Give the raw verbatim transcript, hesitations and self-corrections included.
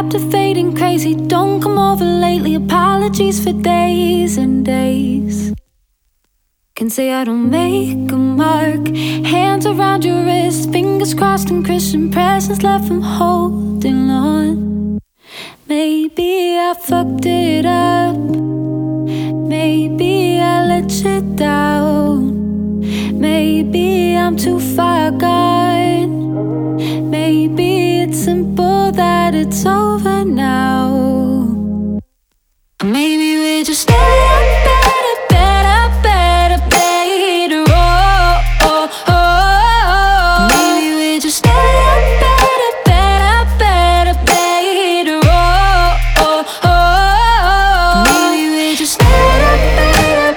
captivating, crazy. Don't come over lately. Apologies for days and days. Can say I don't make a mark. Hands around your wrist, fingers crossed, and Christian presence left from holding on. Maybe I fucked it up. Maybe I let you down. Maybe I'm too far gone. Maybe it's simple that it's over now.